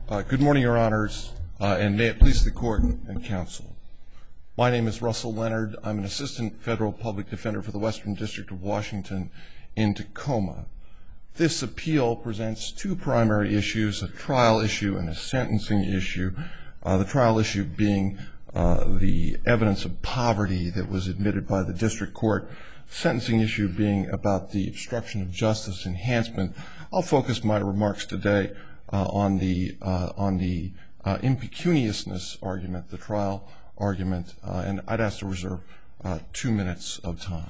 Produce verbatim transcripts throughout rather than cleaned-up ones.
Uh, good morning, Your Honors, uh, and may it please the Court and Counsel. My name is Russell Leonard. I'm an Assistant Federal Public Defender for the Western District of Washington in Tacoma. This appeal presents two primary issues, a trial issue and a sentencing issue, uh, the trial issue being uh, the evidence of poverty that was admitted by the District Court, sentencing issue being about the obstruction of justice enhancement. I'll focus my remarks today uh, on the uh, on the uh, impecuniousness argument, the trial argument, uh, and I'd ask to reserve uh, two minutes of time.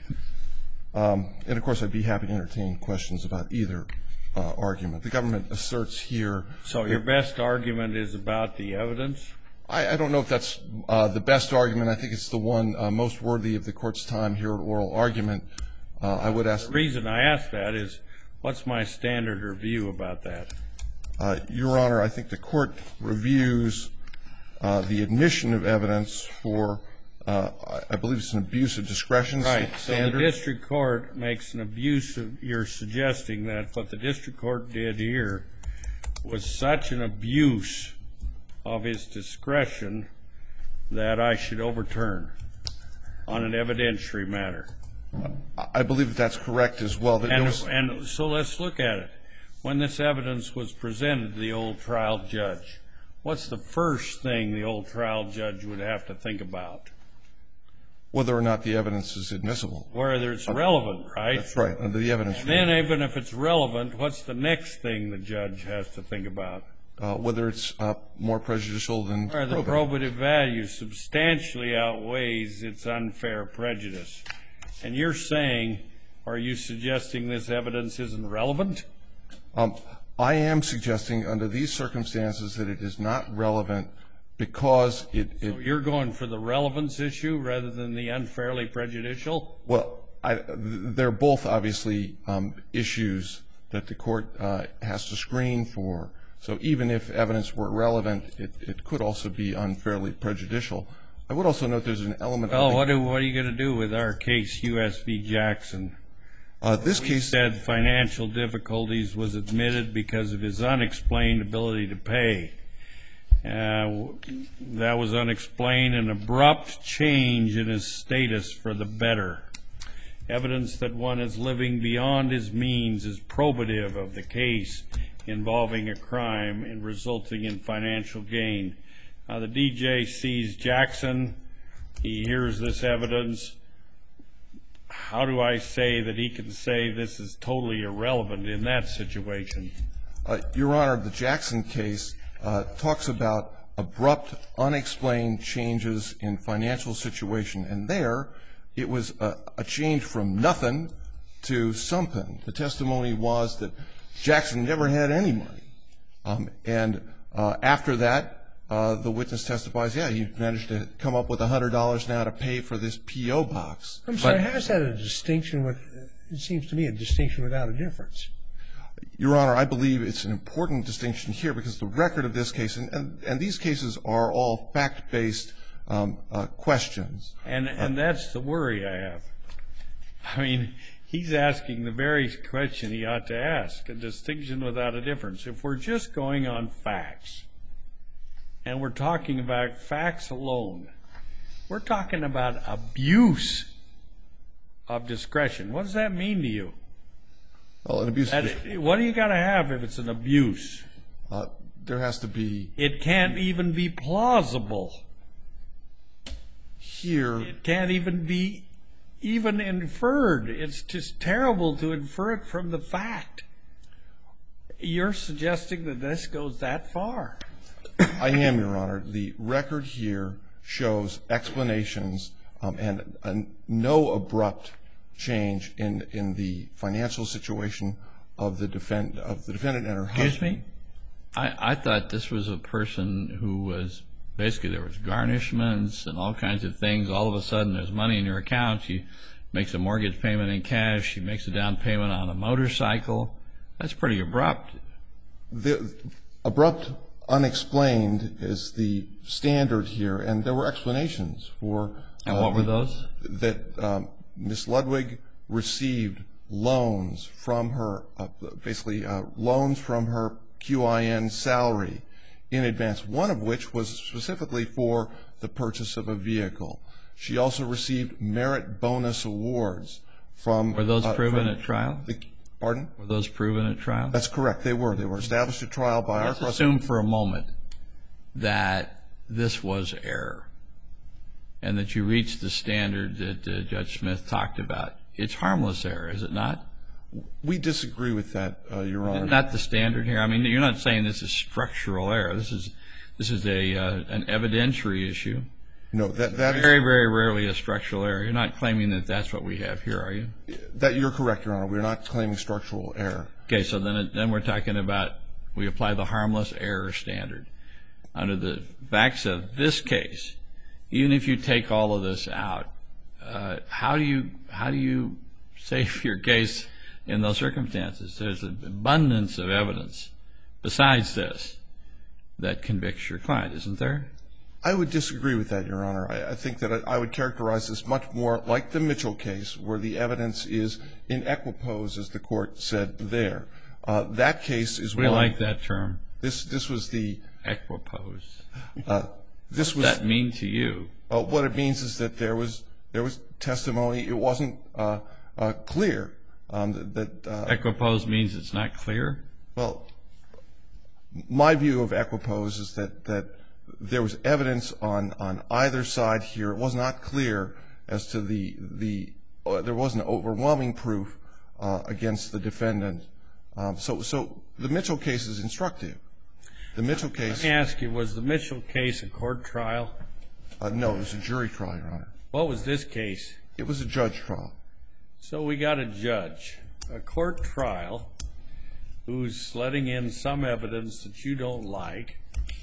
Um, and of course, I'd be happy to entertain questions about either uh, argument. The government asserts here. So your best argument is about the evidence? I, I don't know if that's uh, the best argument. I think it's the one uh, most worthy of the Court's time here at oral argument. Uh, I would ask. The reason I ask that is, what's my standard review about that? Uh, Your Honor, I think the Court reviews uh, the admission of evidence for, uh, I believe it's an abuse of discretion right. standard. So the District Court makes an abuse of, you're suggesting that what the District Court did here was such an abuse of his discretion that I should overturn on an evidentiary matter. I believe that's correct as well. And, and so let's look at it. When this evidence was presented to the old trial judge, what's the first thing the old trial judge would have to think about? Whether or not the evidence is admissible. Whether it's relevant, right? That's right, under the evidence. And then even if it's relevant, what's the next thing the judge has to think about? Uh, whether it's uh, more prejudicial than or the probative value substantially outweighs its unfair prejudice. And you're saying, are you suggesting this evidence isn't relevant? Um, I am suggesting under these circumstances that it is not relevant because it... it so you're going for the relevance issue rather than the unfairly prejudicial? Well, I, they're both obviously um, issues that the Court uh, has to screen for. So even if evidence were relevant, it, it could also be unfairly prejudicial. I would also note there's an element... Well, what, do, what are you going to do with our case, U S v Jackson? Uh, this we case said financial difficulties was admitted because of his unexplained ability to pay. Uh, that was unexplained, an abrupt change in his status for the better. Evidence that one is living beyond his means is probative of the case involving a crime and resulting in financial gain. Uh, the D J sees Jackson. He hears this evidence. How do I say that he can say this is totally irrelevant in that situation? Uh, Your Honor, the Jackson case uh, talks about abrupt, unexplained changes in financial situation. And there, it was a, a change from nothing to something. The testimony was that Jackson never had any money. Um, and uh, after that, uh, the witness testifies, yeah, he managed to come up with one hundred dollars now to pay for this P O box. I'm sorry, how is that a distinction with, it seems to me a distinction without a difference? Your Honor, I believe it's an important distinction here because the record of this case, and, and, and these cases are all fact-based um, uh, questions. And, and uh, that's the worry I have. I mean, he's asking the very question he ought to ask, a distinction without a difference. If we're just going on facts, and we're talking about facts alone, we're talking about abuse of discretion. What does that mean to you? Well, an abuse. That, what do you got to have if it's an abuse? Uh, there has to be. It can't even be plausible. Here. It can't even be even inferred. It's just terrible to infer it from the fact. You're suggesting that this goes that far. I am, Your Honor. The record here shows explanations um, and uh, no abrupt change in in the financial situation of the defend of the defendant and her husband. Excuse me? I, I thought this was a person who was basically there was garnishments and all kinds of things. All of a sudden, there's money in your account. She makes a mortgage payment in cash. She makes a down payment on a motorcycle. That's pretty abrupt. The abrupt, unexplained is the standard here, and there were explanations for. And what uh, were those? That um, Miss Ludwig received loans from her, uh, basically uh, loans from her Q I N salary in advance, one of which was specifically for the purchase of a vehicle. She also received merit bonus awards from... Were those uh, proven from at trial? The, pardon? Were those proven at trial? That's correct. They were. They were established at trial by Let's our... Let's assume for a moment that this was error and that you reached the standard that uh, Judge Smith talked about. It's harmless error, is it not? We disagree with that, uh, Your Honor. Isn't that the standard here? I mean, you're not saying this is structural error. This is this is a uh, an evidentiary issue. No, that that Very, is, very rarely a structural error. You're not claiming that that's what we have here, are you? that you're correct, Your Honor. We're not claiming structural error. Okay, so then it, then we're talking about we apply the harmless error standard. Under the facts of this case, even if you take all of this out, uh, how do you how do you save your case in those circumstances? There's an abundance of evidence besides this that convicts your client, isn't there? I would disagree with that, Your Honor. I, I think that I, I would characterize this much more like the Mitchell case, where the evidence is in equipoise, as the court said there. Uh, that case is We one... like that term. This this was the... Equipoise. Uh, this What was... does that mean to you? Uh, what it means is that there was there was testimony. It wasn't uh, uh, clear um, that... that uh, Equipoise means it's not clear? Well, my view of equipoise is that, that there was evidence on, on either side here. It was not clear as to the, the uh, there wasn't overwhelming proof uh, against the defendant. Um, so, so the Mitchell case is instructive. The Mitchell case... Let me ask you, was the Mitchell case a court trial? Uh, no, it was a jury trial, Your Honor. What was this case? It was a judge trial. So we got a judge, a court trial, who's letting in some evidence that you don't like,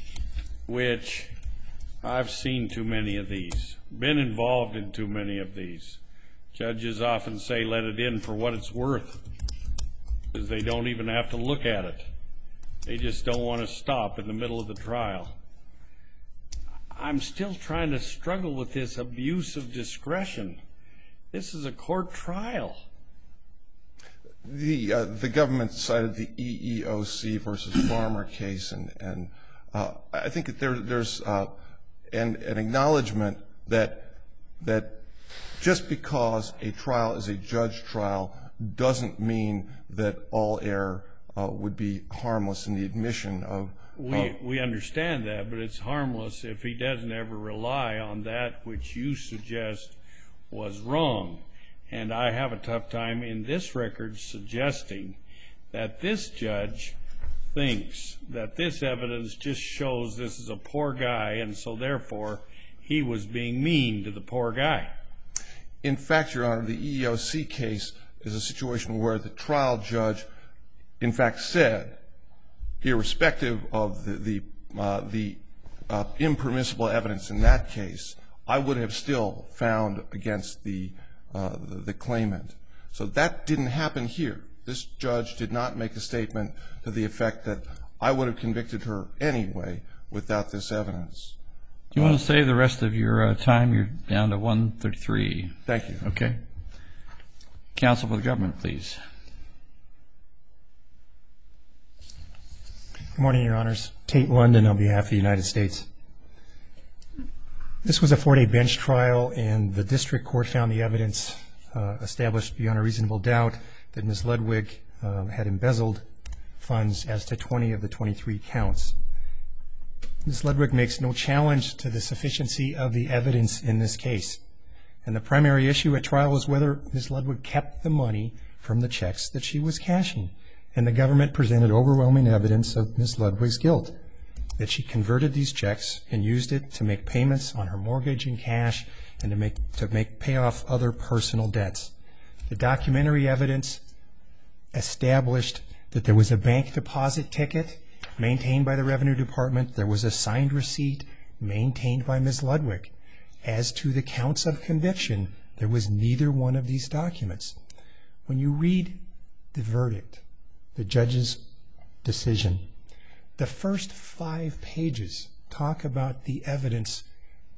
which I've seen too many of these, been involved in too many of these. Judges often say let it in for what it's worth, because they don't even have to look at it. They just don't want to stop in the middle of the trial. I'm still trying to struggle with this abuse of discretion. This is a court trial. The uh, the government cited the E E O C versus Farmer case, and and uh, I think that there there's uh, an an acknowledgement that that just because a trial is a judge trial doesn't mean that all error uh, would be harmless in the admission of. We we understand that, but it's harmless if he doesn't ever rely on that which you suggest was wrong. And I have a tough time in this record suggesting that this judge thinks that this evidence just shows this is a poor guy, and so therefore he was being mean to the poor guy. In fact, Your Honor, the E E O C case is a situation where the trial judge, in fact, said, irrespective of the the, uh, the uh, impermissible evidence in that case, I would have still found against the uh, the, the claimant. So that didn't happen here. This judge did not make a statement to the effect that I would have convicted her anyway without this evidence. Do you want to save the rest of your uh, time? You're down to one thirty-three. Thank you. Okay. Counsel for the government, please. Good morning, Your Honors. Tate London on behalf of the United States. This was a four-day bench trial, and the district court found the evidence uh, established beyond a reasonable doubt that Miz Ludwig uh, had embezzled funds as to twenty of the twenty-three counts. Miz Ludwig makes no challenge to the sufficiency of the evidence in this case, and the primary issue at trial was whether Miz Ludwig kept the money from the checks that she was cashing, and the government presented overwhelming evidence of Miz Ludwig's guilt, that she converted these checks and used it to make payments on her mortgage in cash and to make to make pay off other personal debts. The documentary evidence established that there was a bank deposit ticket maintained by the Revenue Department. There was a signed receipt maintained by Miz Ludwig. As to the counts of conviction, there was neither one of these documents. When you read the verdict, the judge's decision, the first five pages talk about the evidence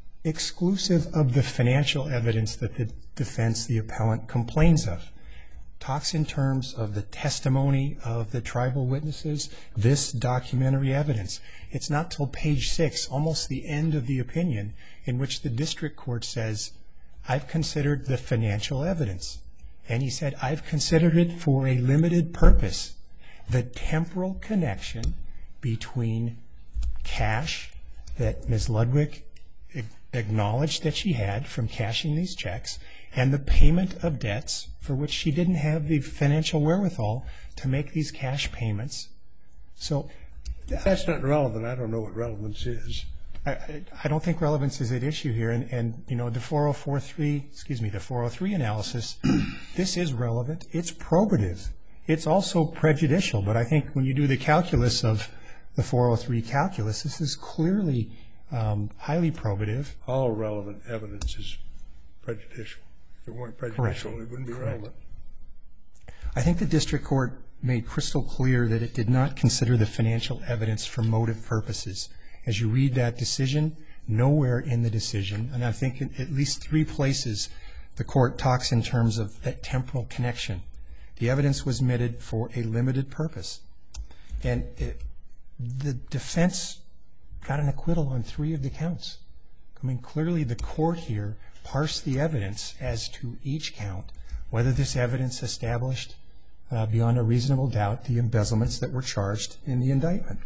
exclusive of the financial evidence that the defense, the appellant, complains of. talks in terms of the testimony of the tribal witnesses, this documentary evidence. It's not till page six, almost the end of the opinion, in which the district court says, I've considered the financial evidence. And he said, I've considered it for a limited purpose. The temporal connection between cash that Miz Ludwig acknowledged that she had from cashing these checks and the payment of debts for which she didn't have the financial wherewithal to make these cash payments. So that's not relevant. I don't know what relevance is. I, I don't think relevance is at issue here. And, and you know, the four oh four three, excuse me, the four oh three analysis, this is relevant. It's probative. It's also prejudicial. But I think when you do the calculus of the four oh three calculus, this is clearly um, highly probative. All relevant evidence is prejudicial. If it weren't prejudicial, Correct. It wouldn't be Correct. relevant. I think the district court made crystal clear that it did not consider the financial evidence for motive purposes. As you read that decision, nowhere in the decision, and I think in at least three places, the court talks in terms of that temporal connection. The evidence was admitted for a limited purpose. And it, the defense got an acquittal on three of the counts. I mean, clearly the court here parsed the evidence as to each count, whether this evidence established uh, beyond a reasonable doubt the embezzlements that were charged in the indictment.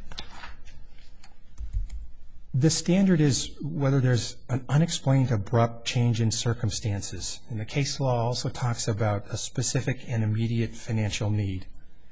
The standard is whether there's an unexplained abrupt change in circumstances. And the case law also talks about a specific and immediate financial need.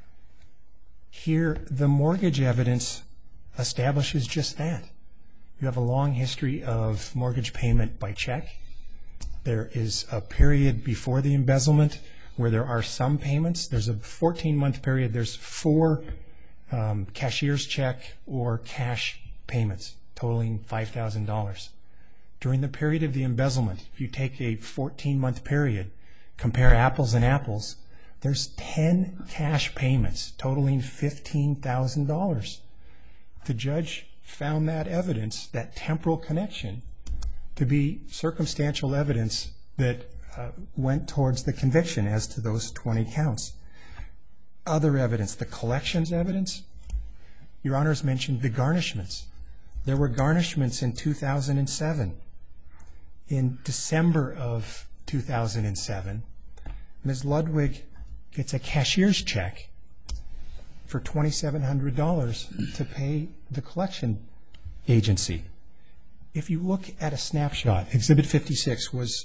Here, the mortgage evidence establishes just that. You have a long history of mortgage payment by check. There is a period before the embezzlement where there are some payments. There's a fourteen-month period. There's four um, cashier's check or cash payments totaling five thousand dollars. During the period of the embezzlement, if you take a fourteen-month period, compare apples and apples, there's ten cash payments totaling fifteen thousand dollars. The judge found that evidence, that temporal connection, to be circumstantial evidence that uh, went towards the conviction as to those twenty counts. Other evidence, the collections evidence, Your Honors mentioned the garnishments. There were garnishments in two thousand seven. In December of two thousand seven, Miz Ludwig gets a cashier's check for twenty-seven hundred dollars to pay the collection agency. If you look at a snapshot, Exhibit fifty-six was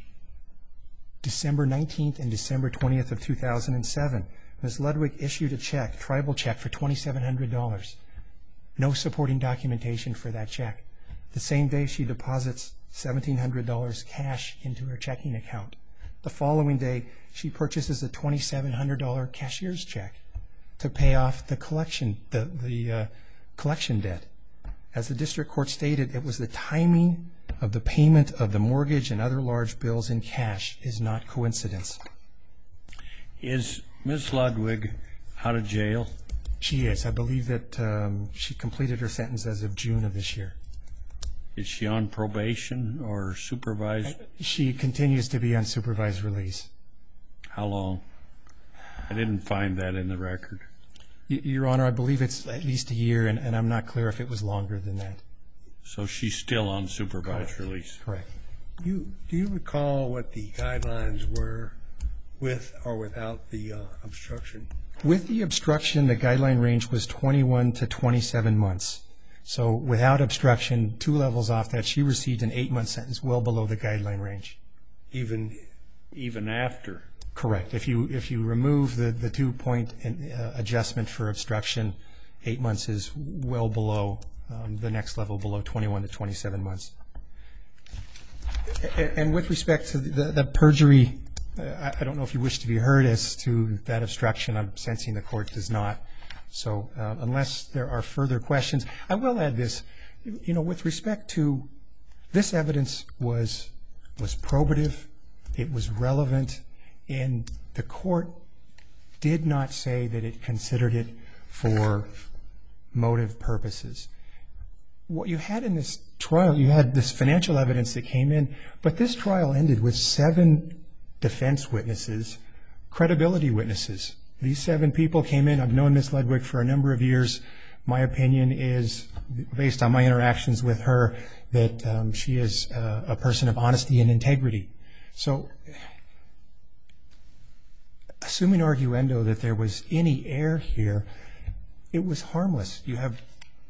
December nineteenth and December twentieth of two thousand seven. Miz Ludwig issued a check, tribal check, for twenty-seven hundred dollars. No supporting documentation for that check. The same day she deposits seventeen hundred dollars cash into her checking account. The following day she purchases a twenty-seven hundred dollars cashier's check to pay off the collection, the, the uh, collection debt. As the district court stated, it was the timing of the payment of the mortgage and other large bills in cash is not coincidence. Is Miz Ludwig out of jail? She is. I believe that um, she completed her sentence as of June of this year. Is she on probation or supervised? She continues to be on supervised release. How long? I didn't find that in the record. Y- Your Honor, I believe it's at least a year, and, and I'm not clear if it was longer than that. So she's still on supervised Correct. release? Correct. You, do you recall what the guidelines were with or without the uh, obstruction? With the obstruction, the guideline range was twenty-one to twenty-seven months. So without obstruction, two levels off that, she received an eight-month sentence well below the guideline range. Even Even after? Correct. If you if you remove the, the two-point uh, adjustment for obstruction, eight months is well below um, the next level, below twenty-one to twenty-seven months. And, and with respect to the, the perjury, uh, I, I don't know if you wish to be heard as to that obstruction. I'm sensing the court does not. So uh, unless there are further questions, I will add this. You know, with respect to this evidence was was probative, it was relevant, and the court did not say that it considered it for motive purposes. What you had in this trial, you had this financial evidence that came in, but this trial ended with seven defense witnesses credibility witnesses. These seven people came in. I've known Miz Ledwig for a number of years. My opinion is, based on my interactions with her, that um, she is uh, a person of honesty and integrity. So, assuming arguendo that there was any error here, it was harmless. You have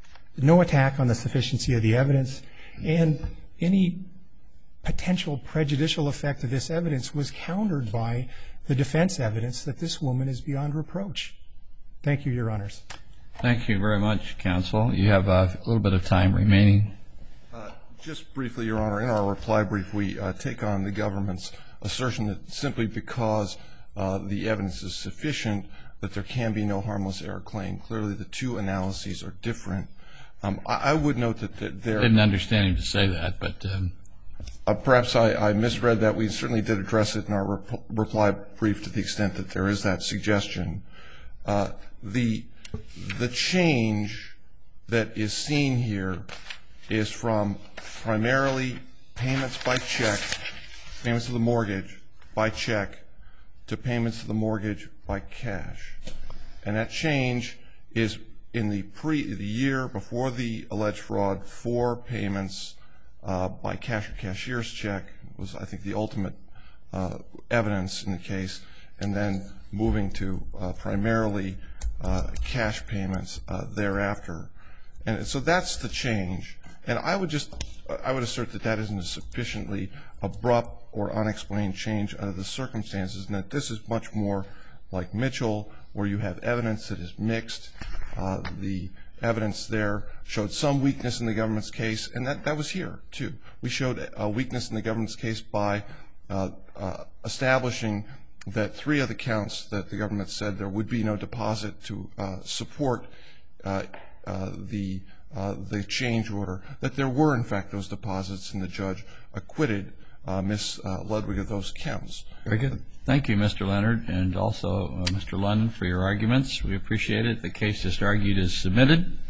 no attack on the sufficiency of the evidence, and any potential prejudicial effect of this evidence was countered by the defense evidence that this woman is beyond reproach. Thank you, Your Honors. Thank you very much, counsel. You have a little bit of time remaining. Uh, just briefly, Your Honor, in our reply brief, we uh, take on the government's assertion that simply because uh, the evidence is sufficient that there can be no harmless error claim. Clearly, the two analyses are different. Um, I, I would note that, that there... I didn't understand him to say that, but... Um, Uh, perhaps I, I misread that. We certainly did address it in our rep- reply brief to the extent that there is that suggestion. Uh, the the change that is seen here is from primarily payments by check, payments to the mortgage by check, to payments to the mortgage by cash. And that change is in the pre the year before the alleged fraud, four payments Uh, by cash or cashier's check was, I think, the ultimate uh, evidence in the case, and then moving to uh, primarily uh, cash payments uh, thereafter. And so that's the change. And I would just, I would assert that that isn't a sufficiently abrupt or unexplained change under the circumstances, and that this is much more like Mitchell, where you have evidence that is mixed. Uh, the evidence there showed some weakness in the government's case, and that, that was here, too. We showed a weakness in the government's case by uh, uh, establishing that three of the counts that the government said there would be no deposit to uh, support uh, uh, the uh, the change order, that there were, in fact, those deposits, and the judge acquitted uh, Miz Uh, Ledwig of those counts. Very good. Thank you, Mister Leonard, and also uh, Mister London, for your arguments. We appreciate it. The case just argued is submitted.